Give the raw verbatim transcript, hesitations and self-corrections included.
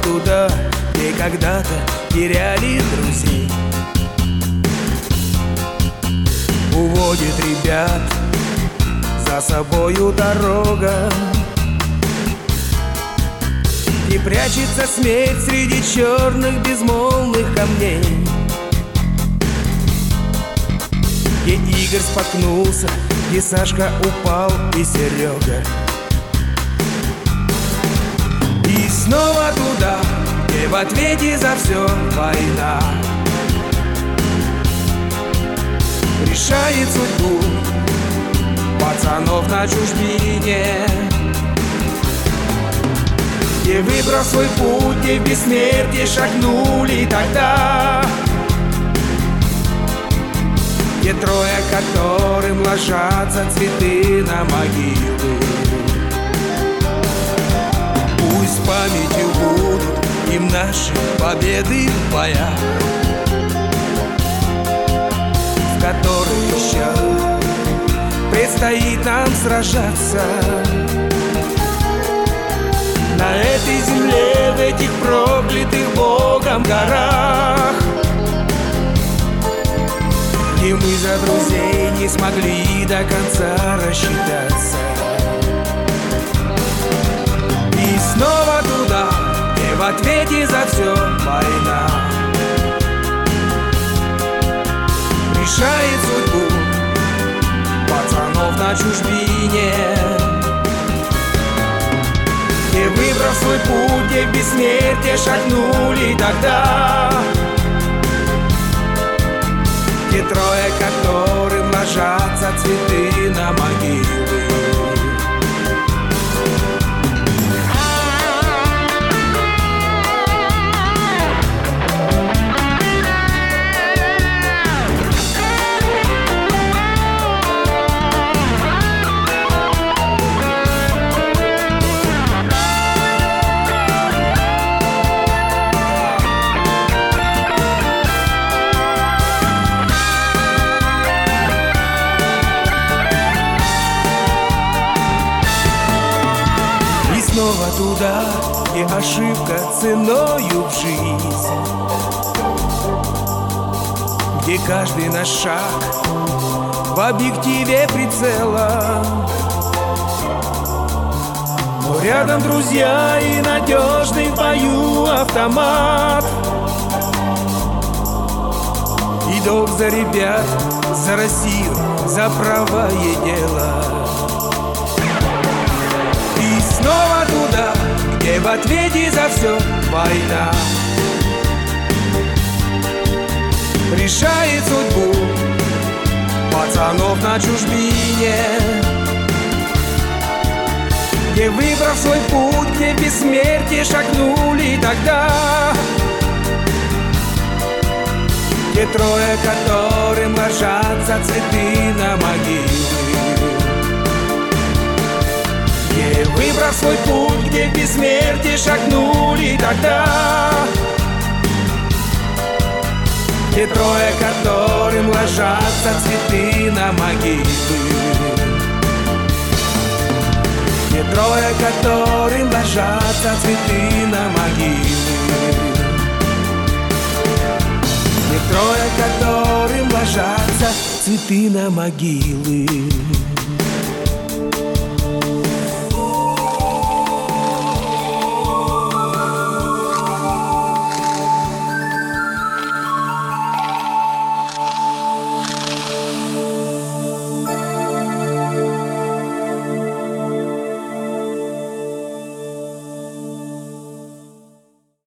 туда, где когда-то теряли друзей. Уводит ребят за собою дорога, и прячется смерть среди черных безмолвных камней. Где Игорь споткнулся, где Сашка упал и Серега. И снова туда, где в ответе за все война решает судьбу пацанов на чужбине. Где, выбрав свой путь, где в бессмертие шагнули тогда, где трое, которым ложатся цветы на могилы. Пусть памятью будут им наши победы в боях, в которых еще предстоит нам сражаться. На этой земле, в этих проклятых Богом горах, где мы за друзей не смогли до конца рассчитаться. И снова туда, где в ответе за все война решает судьбу пацанов на чужбине. Где, выбрав свой путь, где в бессмертие шагнули тогда, где трое, которым ложатся цветы на могилы. Снова туда, где ошибка ценою в жизнь, где каждый наш шаг в объективе прицела. Но рядом друзья и надежный в бою автомат, и долг за ребят, за Россию, за правое дело. Снова туда, где в ответе за все война решает судьбу пацанов на чужбине. Где, выбрав свой путь, где в бессмертие шагнули тогда, где трое, которым ложатся цветы на могилы. Где, выбрав свой путь, где в бессмертие шагнули тогда, где трое, которым ложатся цветы на могилы. Где трое, которым ложатся цветы на могилы. Где трое, которым ложатся цветы на могилы.